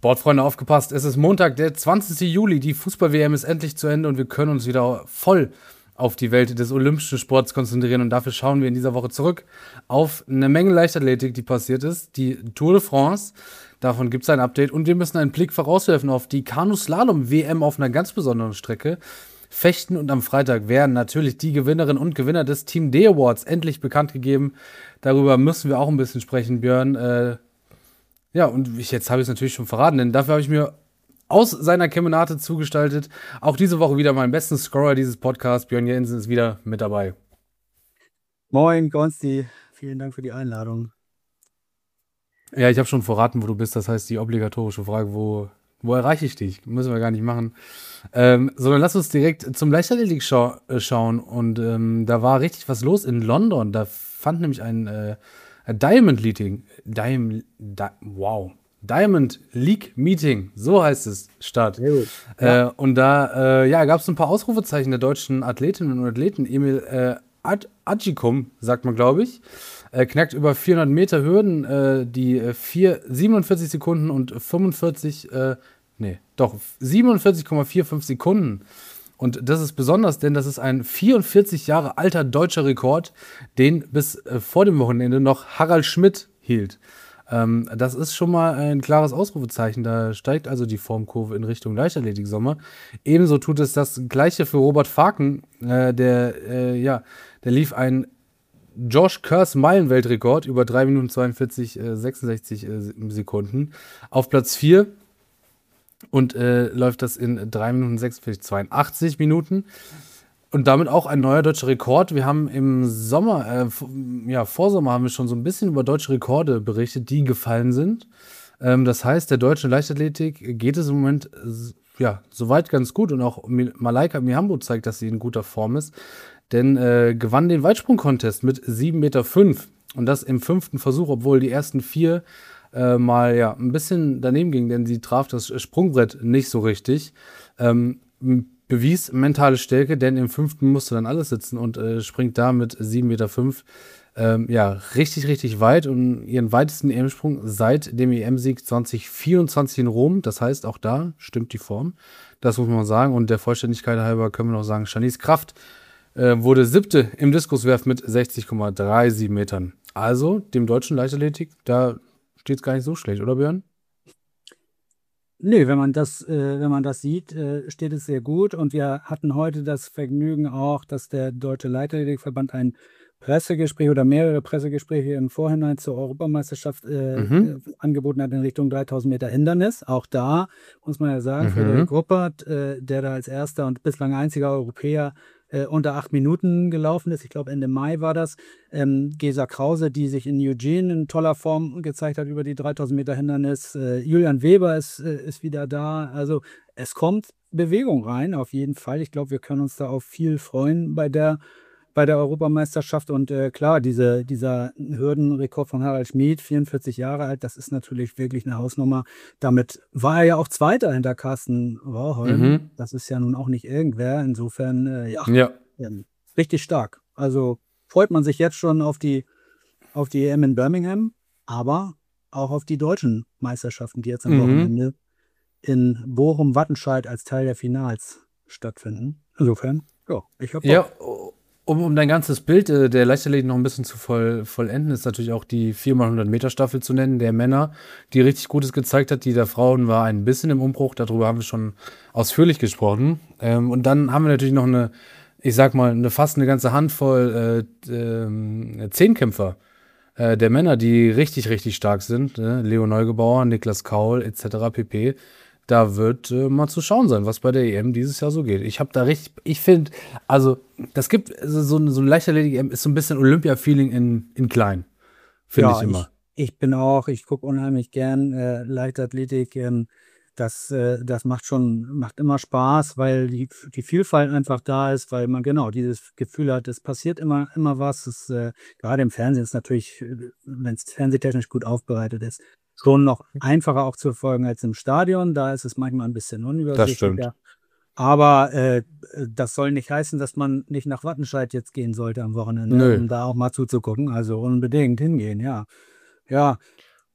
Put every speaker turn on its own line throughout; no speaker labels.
Sportfreunde, aufgepasst. Es ist Montag, der 20. Juli. Die Fußball-WM ist endlich zu Ende und wir können uns wieder voll auf die Welt des olympischen Sports konzentrieren. Und dafür schauen wir in dieser Woche zurück auf eine Menge Leichtathletik, die passiert ist. Die Tour de France, davon gibt es ein Update. Und wir müssen einen Blick vorauswerfen auf die Kanu-Slalom-WM auf einer ganz besonderen Strecke. Fechten, und am Freitag werden natürlich die Gewinnerinnen und Gewinner des Team D Awards endlich bekannt gegeben. Darüber müssen wir auch ein bisschen sprechen, Björn. Ja, und jetzt habe ich es natürlich schon verraten, denn dafür habe ich mir aus seiner Kemenate zugestaltet. Auch diese Woche wieder meinen besten Scorer dieses Podcasts. Björn Jensen ist wieder mit dabei.
Moin, Gonsti. Vielen Dank für die Einladung.
Ja, ich habe schon verraten, wo du bist. Das heißt, die obligatorische Frage, wo erreiche ich dich? Müssen wir gar nicht machen. Sondern lass uns direkt zum Leichtathletik schauen. Und da war richtig was los in London. Da fand nämlich ein Diamond League Meeting, so heißt es, statt. Ja. Und da gab es ein paar Ausrufezeichen der deutschen Athletinnen und Athleten. Emil Agicum, sagt man, glaube ich, knackt über 400 Meter Hürden, die 47 Sekunden und 47,45 Sekunden. Und das ist besonders, denn das ist ein 44 Jahre alter deutscher Rekord, den bis vor dem Wochenende noch Harald Schmidt hielt. Das ist schon mal ein klares Ausrufezeichen. Da steigt also die Formkurve in Richtung Leichtathletik-Sommer. Ebenso tut es das Gleiche für Robert Faken. Der lief ein Josh Kerrs Meilenweltrekord über 3 Minuten 42, 66 Sekunden auf Platz 4. Und läuft das in 3 Minuten 46, 82 Minuten. Und damit auch ein neuer deutscher Rekord. Wir haben im Sommer, Vorsommer haben wir schon so ein bisschen über deutsche Rekorde berichtet, die gefallen sind. Das heißt, der deutschen Leichtathletik geht es im Moment soweit ganz gut. Und auch Malaika Mihambo zeigt, dass sie in guter Form ist. Denn gewann den Weitsprung-Contest mit 7,5 Meter. Und das im 5. Versuch, obwohl die ersten 4 ein bisschen daneben ging, denn sie traf das Sprungbrett nicht so richtig. Bewies mentale Stärke, denn im 5. musste dann alles sitzen und springt da mit 7,5 Meter richtig, richtig weit und ihren weitesten EM-Sprung seit dem EM-Sieg 2024 in Rom. Das heißt, auch da stimmt die Form. Das muss man sagen. Und der Vollständigkeit halber können wir noch sagen, Shanice Kraft wurde 7. im Diskuswerf mit 60,37 Metern. Also dem deutschen Leichtathletik, da steht es gar nicht so schlecht, oder Björn?
Nee, wenn man das sieht, steht es sehr gut. Und wir hatten heute das Vergnügen auch, dass der Deutsche Leichtathletikverband ein Pressegespräch oder mehrere Pressegespräche im Vorhinein zur Europameisterschaft angeboten hat in Richtung 3000 Meter Hindernis. Auch da muss man ja sagen, Frederik Ruppert, der da als erster und bislang einziger Europäer unter 8 Minuten gelaufen ist. Ich glaube, Ende Mai war das. Gesa Krause, die sich in Eugene in toller Form gezeigt hat über die 3000 Meter Hindernis. Julian Weber ist wieder da. Also es kommt Bewegung rein, auf jeden Fall. Ich glaube, wir können uns da auf viel freuen bei der Europameisterschaft. Und klar, dieser Hürdenrekord von Harald Schmidt, 44 Jahre alt, das ist natürlich wirklich eine Hausnummer. Damit war er ja auch Zweiter hinter Carsten Warholm. Das ist ja nun auch nicht irgendwer. Insofern, richtig stark. Also freut man sich jetzt schon auf die EM in Birmingham, aber auch auf die deutschen Meisterschaften, die jetzt am Wochenende in Bochum-Wattenscheid als Teil der Finals stattfinden. Insofern, ich habe
Um dein ganzes Bild der Leichtathletik noch ein bisschen zu vollenden, ist natürlich auch die 4x100 Meter Staffel zu nennen, der Männer, die richtig Gutes gezeigt hat. Die der Frauen war ein bisschen im Umbruch, darüber haben wir schon ausführlich gesprochen. Und dann haben wir natürlich noch fast eine ganze Handvoll Zehnkämpfer der Männer, die richtig, richtig stark sind. Leo Neugebauer, Niklas Kaul etc. pp. Da wird mal zu schauen sein, was bei der EM dieses Jahr so geht. Ich finde, also das gibt so ein Leichtathletik-EM ist so ein bisschen Olympia-Feeling in klein, finde ich immer.
Ich gucke unheimlich gern Leichtathletik. Das macht immer Spaß, weil die Vielfalt einfach da ist, weil man genau dieses Gefühl hat, es passiert immer was. Gerade im Fernsehen ist natürlich, wenn es fernsehtechnisch gut aufbereitet ist, schon noch einfacher auch zu verfolgen als im Stadion. Da ist es manchmal ein bisschen unübersichtlicher.
Das stimmt.
Aber das soll nicht heißen, dass man nicht nach Wattenscheid jetzt gehen sollte am Wochenende, um da auch mal zuzugucken. Also unbedingt hingehen, ja. Ja,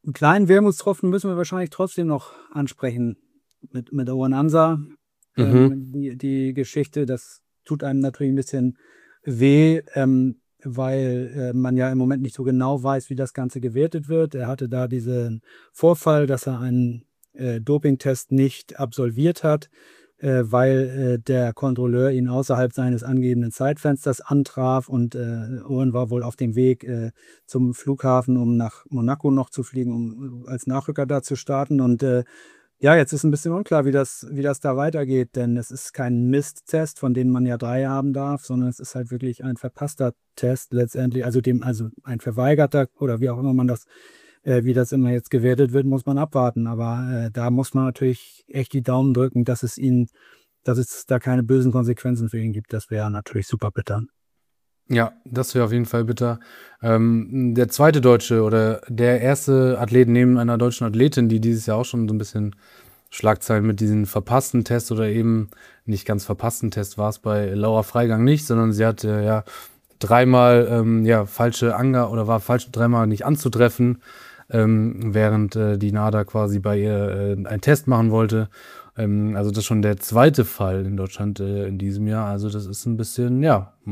einen kleinen Wermutstropfen müssen wir wahrscheinlich trotzdem noch ansprechen mit Owen Ansa.
Mhm.
Die Geschichte, das tut einem natürlich ein bisschen weh, weil man ja im Moment nicht so genau weiß, wie das Ganze gewertet wird. Er hatte da diesen Vorfall, dass er einen Dopingtest nicht absolviert hat, weil der Kontrolleur ihn außerhalb seines angegebenen Zeitfensters antraf und Owen war wohl auf dem Weg zum Flughafen, um nach Monaco noch zu fliegen, um als Nachrücker da zu starten. Und ja, jetzt ist ein bisschen unklar, wie das da weitergeht, denn es ist kein Misttest, von denen man ja 3 haben darf, sondern es ist halt wirklich ein verpasster Test letztendlich, also ein verweigerter oder wie auch immer man das, wie das immer jetzt gewertet wird, muss man abwarten. Aber da muss man natürlich echt die Daumen drücken, dass es da keine bösen Konsequenzen für ihn gibt. Das wäre natürlich super bitter.
Ja, das wäre auf jeden Fall bitter. Der zweite Deutsche oder der erste Athlet neben einer deutschen Athletin, die dieses Jahr auch schon so ein bisschen Schlagzeilen mit diesen verpassten Tests oder eben nicht ganz verpassten Tests war es bei Laura Freigang nicht, sondern sie hatte ja dreimal falsche oder war falsch dreimal nicht anzutreffen, während die NADA quasi bei ihr einen Test machen wollte. Also das ist schon der zweite Fall in Deutschland in diesem Jahr. Also das ist ein bisschen,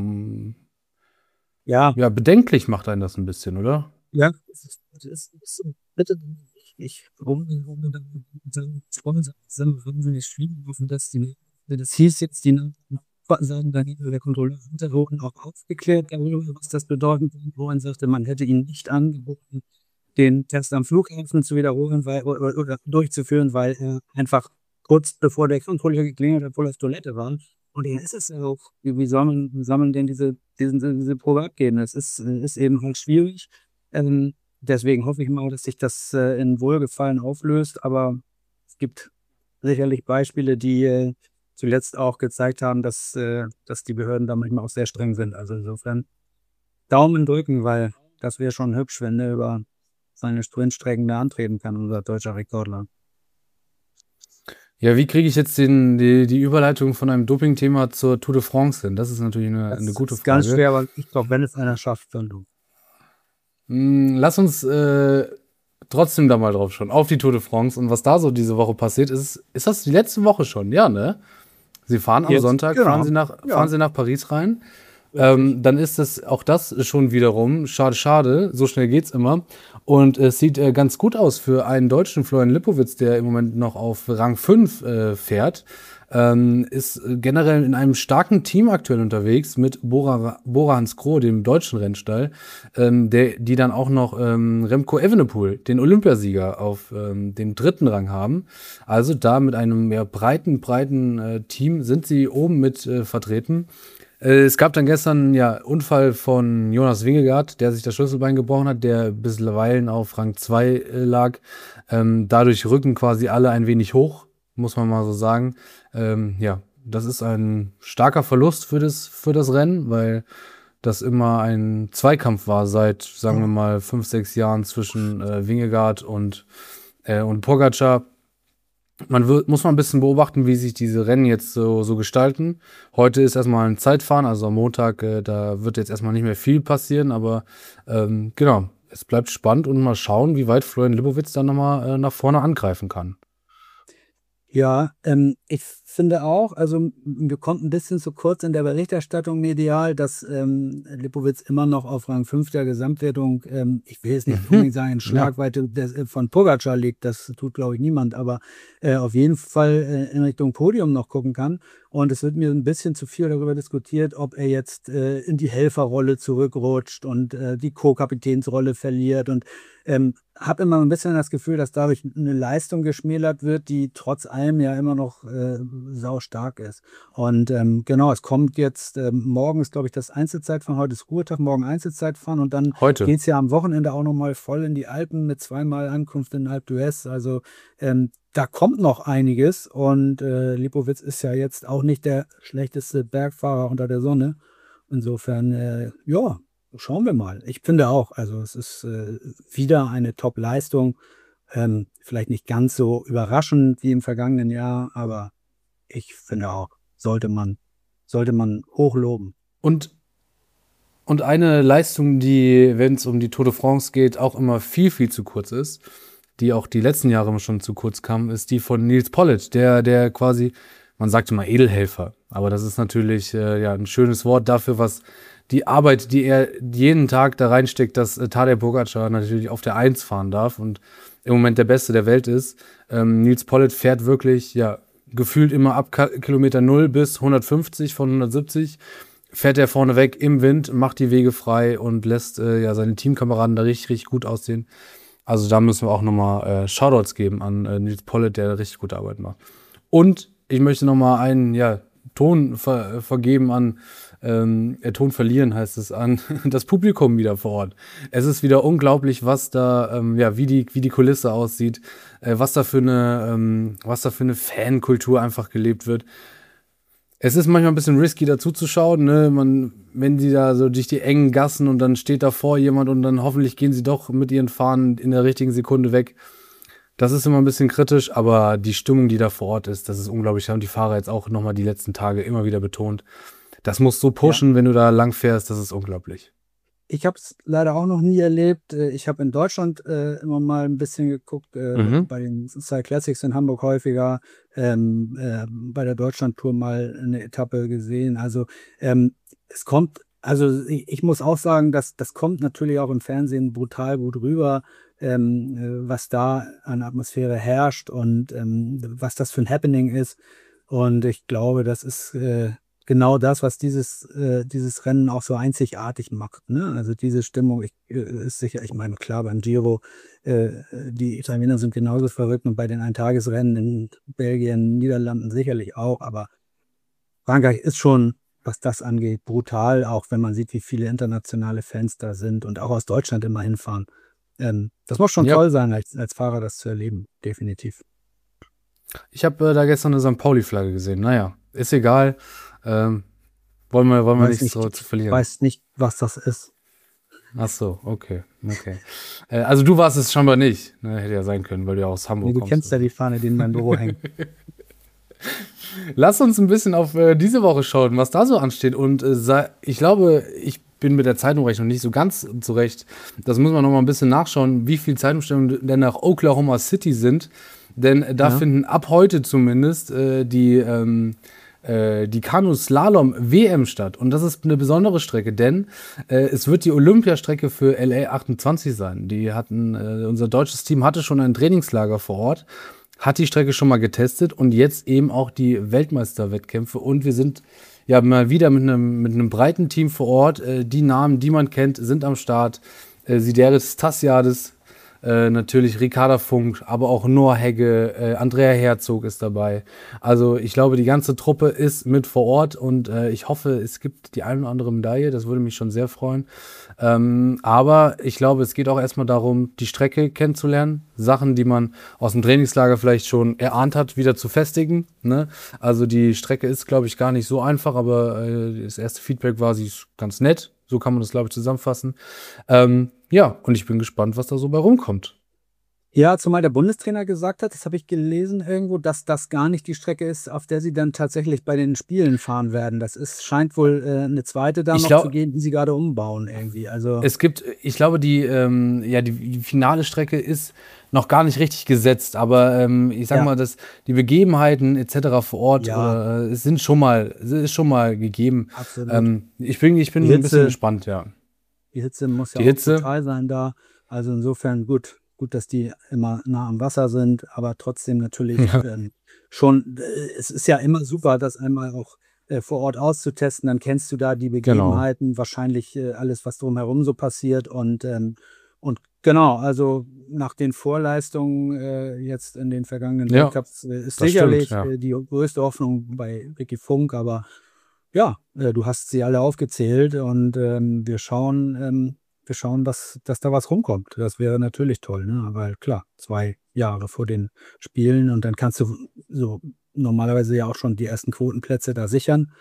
Ja,
ja, bedenklich macht einen das ein bisschen, oder?
ja, es ist so bitte warum dann Freunde sind wahnsinnig schwierig hoffen, dass das hieß jetzt, die sagen dann der Kontrolleur wurden auch aufgeklärt darüber, was das bedeutet. Woran sagte, man hätte ihnen nicht angeboten, den Test am Flughafen zu wiederholen, oder durchzuführen, weil er einfach kurz bevor der Kontrolleur geklingelt hat, wohl auf Toilette war. Und er ist es ja auch, wie soll man denn diese Probe abgeben? Ist eben halt schwierig. Deswegen hoffe ich mal, dass sich das in Wohlgefallen auflöst. Aber es gibt sicherlich Beispiele, die zuletzt auch gezeigt haben, dass die Behörden da manchmal auch sehr streng sind. Also insofern Daumen drücken, weil das wäre schon hübsch, wenn er über seine Sprintstrecken da antreten kann, unser deutscher Rekordler.
Ja, wie kriege ich jetzt die Überleitung von einem Doping-Thema zur Tour de France hin? Das ist natürlich eine
Das
gute
ist ganz
Frage.
schwer, aber ich glaube, wenn es einer schafft, dann du.
Lass uns trotzdem da mal drauf schauen, auf die Tour de France und was da so diese Woche passiert ist. Ist das die letzte Woche schon? Ja, ne? Sie fahren am
Jetzt,
Sonntag,
genau.
fahren
Ja,
sie nach Paris rein.
richtig.
Dann ist es auch das schon wiederum, schade, schade, so schnell geht's immer. Und es sieht ganz gut aus für einen Deutschen, Florian Lipowitz, der im Moment noch auf Rang 5 fährt. Ist generell in einem starken Team aktuell unterwegs mit Bora Hansgrohe, dem deutschen Rennstall, die dann auch noch Remco Evenepoel, den Olympiasieger, auf dem dritten Rang haben. Also da mit einem breiten Team sind sie oben mit vertreten. Es gab dann gestern ja Unfall von Jonas Wingegaard, der sich das Schlüsselbein gebrochen hat, der bisweilen auf Rang 2 lag. Dadurch rücken quasi alle ein wenig hoch, muss man mal so sagen. Ja, das ist ein starker Verlust für das Rennen, weil das immer ein Zweikampf war seit, sagen wir mal, 5, 6 Jahren zwischen Wingegaard und Pogačar. Muss man ein bisschen beobachten, wie sich diese Rennen jetzt so gestalten. Heute ist erstmal ein Zeitfahren, also am Montag, da wird jetzt erstmal nicht mehr viel passieren, aber genau, es bleibt spannend und mal schauen, wie weit Florian Lipowitz dann nochmal nach vorne angreifen kann.
Ja, ich finde auch, also wir kommt ein bisschen zu kurz in der Berichterstattung medial, dass Lipowitz immer noch auf Rang 5 der Gesamtwertung, ich will jetzt nicht unbedingt sagen, in
Ja.
Schlagweite von Pogačar liegt, das tut, glaube ich, niemand, aber auf jeden Fall in Richtung Podium noch gucken kann. Und es wird mir ein bisschen zu viel darüber diskutiert, ob er jetzt in die Helferrolle zurückrutscht und die Co-Kapitänsrolle verliert. Und habe immer ein bisschen das Gefühl, dass dadurch eine Leistung geschmälert wird, die trotz allem ja immer noch sau stark ist. Und genau, es kommt jetzt, morgen ist, glaube ich, das Einzelzeitfahren, heute ist Ruhetag, morgen Einzelzeitfahren und dann
Heute.
geht es ja am Wochenende auch nochmal voll in die Alpen mit zweimal Ankunft in Alpe d'Huez. Also da kommt noch einiges und Lipowitz ist ja jetzt auch nicht der schlechteste Bergfahrer unter der Sonne. Insofern, ja, schauen wir mal. Ich finde auch, also es ist wieder eine Top-Leistung. Vielleicht nicht ganz so überraschend wie im vergangenen Jahr, aber ich finde auch, sollte man hochloben.
Und Und eine Leistung, die, wenn es um die Tour de France geht, auch immer viel, viel zu kurz ist, die auch die letzten Jahre immer schon zu kurz kam, ist die von Nils Politt, der quasi, man sagt immer Edelhelfer, aber das ist natürlich ja ein schönes Wort dafür, was die Arbeit, die er jeden Tag da reinsteckt, dass Tadej Pogačar natürlich auf der Eins fahren darf und im Moment der Beste der Welt ist. Nils Politt fährt wirklich, ja, gefühlt immer ab Kilometer 0 bis 150 von 170 fährt er vorne weg im Wind, macht die Wege frei und lässt ja seine Teamkameraden da richtig, richtig gut aussehen. Also da müssen wir auch nochmal Shoutouts geben an Nils Politt, der richtig gute Arbeit macht. Und ich möchte nochmal einen Ton vergeben an, Ton verlieren heißt es, an das Publikum wieder vor Ort. Es ist wieder unglaublich, was da, wie die Kulisse aussieht, was da für eine Fankultur einfach gelebt wird. Es ist manchmal ein bisschen risky dazu zu schauen, ne? Wenn sie da so durch die engen Gassen und dann steht davor jemand und dann hoffentlich gehen sie doch mit ihren Fahnen in der richtigen Sekunde weg. Das ist immer ein bisschen kritisch, aber die Stimmung, die da vor Ort ist, das ist unglaublich. Haben die Fahrer jetzt auch nochmal die letzten Tage immer wieder betont. Das musst du pushen, wenn du da lang fährst, das ist unglaublich.
Ich habe es leider auch noch nie erlebt. Ich habe in Deutschland immer mal ein bisschen geguckt, bei den Cycling Classics in Hamburg häufiger, bei der Deutschlandtour mal eine Etappe gesehen. Also es kommt, also ich muss auch sagen, dass das kommt natürlich auch im Fernsehen brutal gut rüber, was da an Atmosphäre herrscht und was das für ein Happening ist. Und ich glaube, das ist genau das, was dieses Rennen auch so einzigartig macht. Ne? Also diese Stimmung ist sicher, ich meine, klar, beim Giro, die Italiener sind genauso verrückt und bei den Eintagesrennen in Belgien, Niederlanden sicherlich auch, aber Frankreich ist schon, was das angeht, brutal, auch wenn man sieht, wie viele internationale Fans da sind und auch aus Deutschland immer hinfahren. Das muss schon toll sein, als Fahrer das zu erleben, definitiv.
Ich habe da gestern eine St. Pauli-Flagge gesehen. Naja, ist egal. Wollen wir nicht so zu verlieren.
Ich weiß nicht, was das ist.
Ach so, okay. Also du warst es scheinbar nicht. Ne? Hätte ja sein können, weil du ja aus Hamburg kommst.
Du kennst ja die Fahne, die in meinem Büro hängt.
Lass uns ein bisschen auf diese Woche schauen, was da so ansteht. Und ich glaube, ich bin mit der Zeitumrechnung nicht so ganz zurecht. Das muss man noch mal ein bisschen nachschauen, wie viele Zeitumstellungen denn nach Oklahoma City sind. Denn da finden ab heute zumindest die Kanu-Slalom-WM statt. Und das ist eine besondere Strecke, denn es wird die Olympiastrecke für LA 28 sein. Unser deutsches Team hatte schon ein Trainingslager vor Ort, hat die Strecke schon mal getestet und jetzt eben auch die Weltmeisterwettkämpfe. Und wir sind ja mal wieder mit einem breiten Team vor Ort. Die Namen, die man kennt, sind am Start. Sideris Tassiadis, natürlich Ricarda Funk, aber auch Noah Hegge, Andrea Herzog ist dabei. Also ich glaube, die ganze Truppe ist mit vor Ort und ich hoffe, es gibt die eine oder andere Medaille. Das würde mich schon sehr freuen. Aber ich glaube, es geht auch erstmal darum, die Strecke kennenzulernen. Sachen, die man aus dem Trainingslager vielleicht schon erahnt hat, wieder zu festigen. Ne? Also die Strecke ist, glaube ich, gar nicht so einfach, aber das erste Feedback war, sie ist ganz nett. So kann man das, glaube ich, zusammenfassen. Und ich bin gespannt, was da so bei rumkommt.
Ja, zumal der Bundestrainer gesagt hat, das habe ich gelesen irgendwo, dass das gar nicht die Strecke ist, auf der sie dann tatsächlich bei den Spielen fahren werden. Scheint wohl eine zweite da noch zu gehen, die sie gerade umbauen irgendwie. Also
ich glaube, die finale Strecke ist noch gar nicht richtig gesetzt, aber ich sag mal, dass die Begebenheiten etc. vor Ort ist schon mal gegeben.
Absolut.
Ich bin ein bisschen gespannt, ja.
Die Hitze muss ja auch total sein da. Also insofern gut, dass die immer nah am Wasser sind, aber trotzdem natürlich schon, es ist ja immer super, das einmal auch vor Ort auszutesten, dann kennst du da die Begebenheiten, wahrscheinlich alles, was drumherum so passiert und genau, also nach den Vorleistungen jetzt in den vergangenen Weltcups ist sicherlich die größte Hoffnung bei Ricky Funk, aber ja, du hast sie alle aufgezählt und wir schauen, dass da was rumkommt. Das wäre natürlich toll, ne? Aber klar, 2 Jahre vor den Spielen und dann kannst du so normalerweise ja auch schon die ersten Quotenplätze da sichern.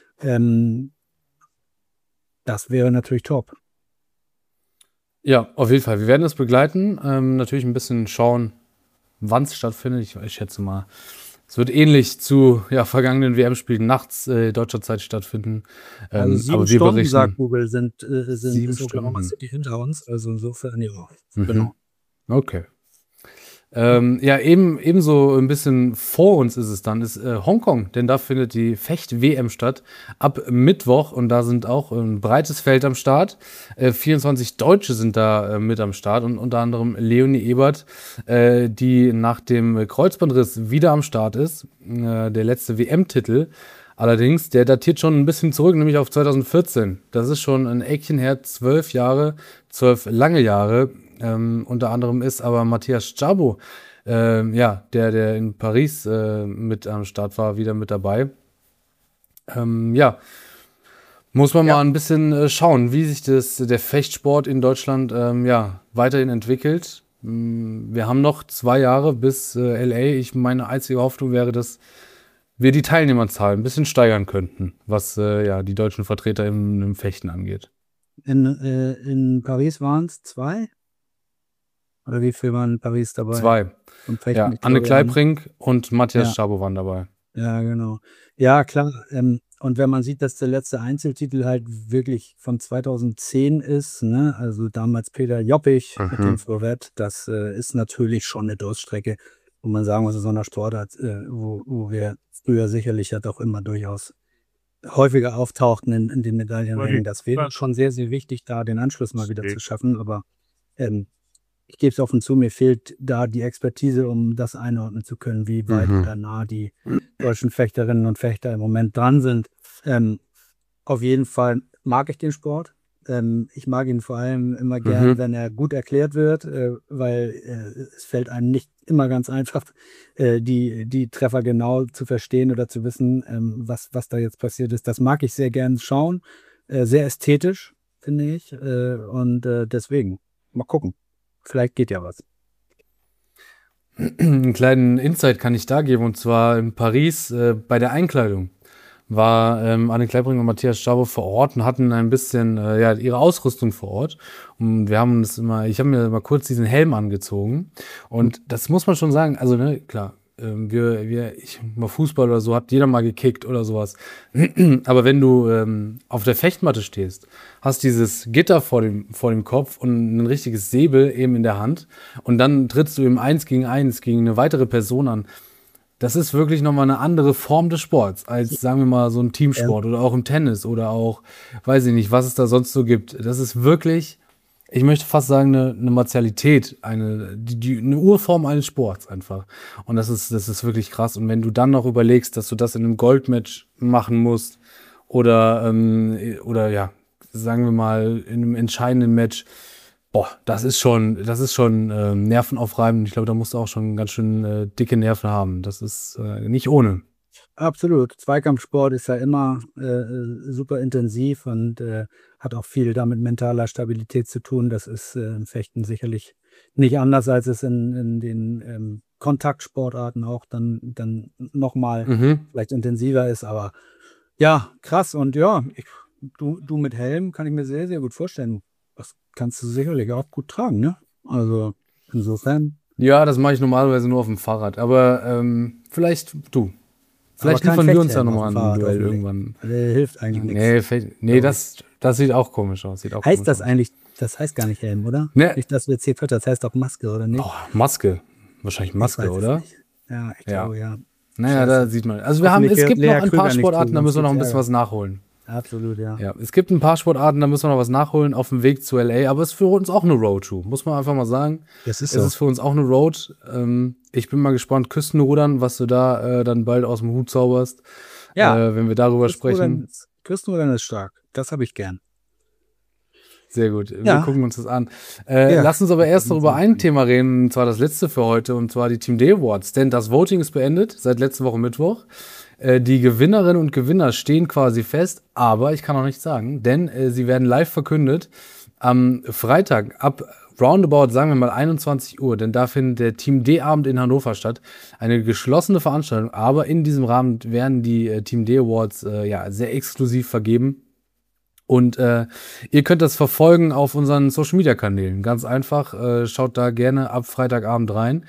Das wäre natürlich top.
Ja, auf jeden Fall. Wir werden das begleiten. Natürlich ein bisschen schauen, wann es stattfindet. Ich schätze mal Es wird ähnlich zu vergangenen WM-Spielen nachts deutscher Zeit stattfinden.
Also 7
Aber wir
Stunden, sagt
berichten
Google,
7
ist Oklahoma
Stunden.
City hinter uns. Also insofern, ja,
Mhm.
genau.
Okay. Ebenso ein bisschen vor uns ist es dann, ist Hongkong, denn da findet die Fecht-WM statt ab Mittwoch und da sind auch ein breites Feld am Start. 24 Deutsche sind da mit am Start und unter anderem Leonie Ebert, die nach dem Kreuzbandriss wieder am Start ist. Der letzte WM-Titel. Allerdings, der datiert schon ein bisschen zurück, nämlich auf 2014. Das ist schon ein Eckchen her, 12 Jahre, 12 lange Jahre. Unter anderem ist aber Matthias Szabo, der in Paris mit am Start war, wieder mit dabei. Muss man mal ein bisschen schauen, wie sich der Fechtsport in Deutschland weiterhin entwickelt. Wir haben noch 2 Jahre bis LA. Meine einzige Hoffnung wäre, dass wir die Teilnehmerzahl ein bisschen steigern könnten, was die deutschen Vertreter im Fechten angeht.
In Paris waren es 2? Oder wie viel waren in Paris dabei?
2. Ja, Anne Kleibrink und Matthias Szabo waren dabei.
Ja, genau. Ja, klar. Und wenn man sieht, dass der letzte Einzeltitel halt wirklich von 2010 ist, ne? Also damals Peter Joppich mit dem Florett, das ist natürlich schon eine Durststrecke, wo man sagen muss, in so einer Sportart, wo wir früher sicherlich ja doch immer durchaus häufiger auftauchten in den Medaillenrängen. Das wäre schon sehr, sehr wichtig, da den Anschluss mal wieder zu schaffen. Aber ich gebe es offen zu, mir fehlt da die Expertise, um das einordnen zu können, wie weit oder nah die deutschen Fechterinnen und Fechter im Moment dran sind. Auf jeden Fall mag ich den Sport. Ich mag ihn vor allem immer gern, wenn er gut erklärt wird, weil es fällt einem nicht immer ganz einfach, die Treffer genau zu verstehen oder zu wissen, was da jetzt passiert ist. Das mag ich sehr gern schauen. Sehr ästhetisch, finde ich. Und deswegen, mal gucken. Vielleicht geht ja was.
Einen kleinen Insight kann ich da geben, und zwar in Paris bei der Einkleidung war Anne Kleibrink und Matthias Szabo vor Ort und hatten ein bisschen ihre Ausrüstung vor Ort. Und ich habe mir mal kurz diesen Helm angezogen. Und das muss man schon sagen, also ne, klar, mal Fußball oder so, hat jeder mal gekickt oder sowas. Aber wenn du auf der Fechtmatte stehst, hast dieses Gitter vor dem Kopf und ein richtiges Säbel eben in der Hand und dann trittst du im 1 gegen 1 gegen eine weitere Person an. Das ist wirklich nochmal eine andere Form des Sports als, sagen wir mal, so ein Teamsport oder auch im Tennis oder auch, weiß ich nicht, was es da sonst so gibt. Das ist wirklich, ich möchte fast sagen, eine Martialität, eine Urform eines Sports einfach. Und das ist wirklich krass. Und wenn du dann noch überlegst, dass du das in einem Goldmatch machen musst oder sagen wir mal, in einem entscheidenden Match, das ist schon nervenaufreibend. Ich glaube, da musst du auch schon ganz schön dicke Nerven haben. Das ist nicht ohne.
Absolut. Zweikampfsport ist ja immer super intensiv und hat auch viel damit mentaler Stabilität zu tun. Das ist im Fechten sicherlich nicht anders, als es in den Kontaktsportarten auch dann nochmal vielleicht intensiver ist. Aber ja, krass. Und ja, du mit Helm kann ich mir sehr, sehr gut vorstellen. Das kannst du sicherlich auch gut tragen, ne? Also insofern.
Ja, das mache ich normalerweise nur auf dem Fahrrad. Aber vielleicht du. Vielleicht liefern wir uns ja nochmal ein Duell irgendwann.
Der hilft eigentlich nichts.
Nee, das sieht auch komisch aus.
Heißt das eigentlich, das heißt gar nicht Helm, oder?
Nee.
Nicht, dass wir jetzt hier das heißt auch Maske, oder nicht?
Maske. Wahrscheinlich Maske, oder?
Ja, ich glaube, ja.
Naja,
Scheiße.
da sieht man. Also es gibt noch ein paar Sportarten, da müssen wir noch ein bisschen was nachholen.
Absolut, ja.
Ja, es gibt ein paar Sportarten, da müssen wir noch was nachholen auf dem Weg zu LA, aber es ist für uns auch eine Road-Tour, muss man einfach mal sagen.
Das ist
so. Es ist für uns auch eine Road. Ich bin mal gespannt, Küstenrudern, was du da dann bald aus dem Hut zauberst, wenn wir darüber sprechen.
Küstenrudern ist stark, das habe ich gern.
Sehr gut, wir gucken uns das an. Lass uns aber erst noch über ein Thema reden, und zwar das letzte für heute, und zwar die Team D Awards, denn das Voting ist beendet, seit letzter Woche Mittwoch. Die Gewinnerinnen und Gewinner stehen quasi fest, aber ich kann auch nichts sagen, denn sie werden live verkündet am Freitag ab roundabout, sagen wir mal 21 Uhr, denn da findet der Team D-Abend in Hannover statt. Eine geschlossene Veranstaltung, aber in diesem Rahmen werden die Team D Awards sehr exklusiv vergeben. Und ihr könnt das verfolgen auf unseren Social-Media-Kanälen. Ganz einfach, schaut da gerne ab Freitagabend rein.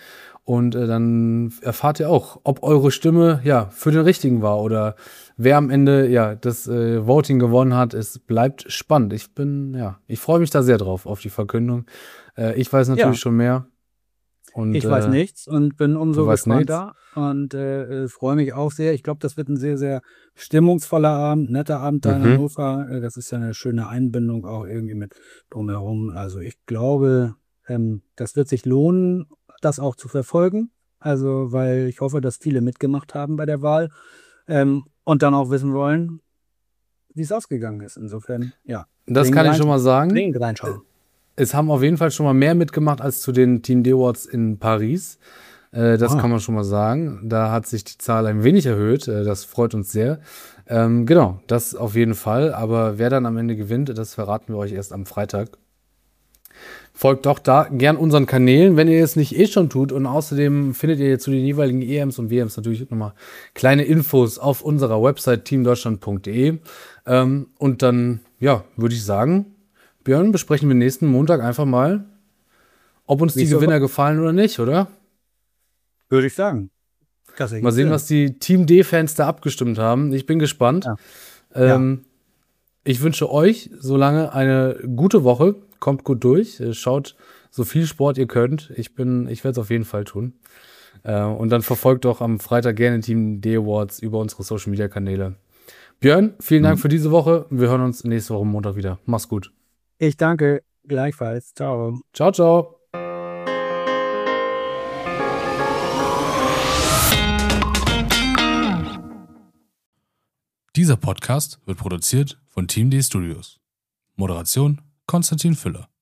Und dann erfahrt ihr auch, ob eure Stimme ja für den Richtigen war oder wer am Ende ja das Voting gewonnen hat. Es bleibt spannend. Ich freue mich da sehr drauf, auf die Verkündung. Ich weiß natürlich schon mehr. Und,
ich weiß nichts und bin umso
du weißt
gespannter und freue mich auch sehr. Ich glaube, das wird ein sehr, sehr stimmungsvoller Abend, netter Abend da in Hannover. Das ist ja eine schöne Einbindung auch irgendwie mit drumherum. Also ich glaube, das wird sich lohnen, das auch zu verfolgen. Also, weil ich hoffe, dass viele mitgemacht haben bei der Wahl und dann auch wissen wollen, wie es ausgegangen ist. Insofern, ja.
Das kann ich schon mal sagen.
Dringend reinschauen.
Es haben auf jeden Fall schon mal mehr mitgemacht als zu den Team D-Awards in Paris. Das kann man schon mal sagen. Da hat sich die Zahl ein wenig erhöht. Das freut uns sehr. Genau, das auf jeden Fall. Aber wer dann am Ende gewinnt, das verraten wir euch erst am Freitag. Folgt doch da gern unseren Kanälen, wenn ihr es nicht schon tut. Und außerdem findet ihr zu den jeweiligen EMs und WMs natürlich nochmal kleine Infos auf unserer Website teamdeutschland.de. Und dann, ja, würde ich sagen, Björn, besprechen wir nächsten Montag einfach mal, ob uns die Gewinner gefallen oder nicht, oder?
Würde ich sagen.
Mal sehen, was die Team D-Fans da abgestimmt haben. Ich bin gespannt. Ja. Ich wünsche euch solange eine gute Woche. Kommt gut durch. Schaut so viel Sport ihr könnt. Ich werde es auf jeden Fall tun. Und dann verfolgt doch am Freitag gerne Team D-Awards über unsere Social-Media-Kanäle. Björn, vielen Dank für diese Woche. Wir hören uns nächste Woche Montag wieder. Mach's gut.
Ich danke gleichfalls. Ciao.
Ciao, ciao.
Dieser Podcast wird produziert von Team D Studios. Moderation Konstantin Füller.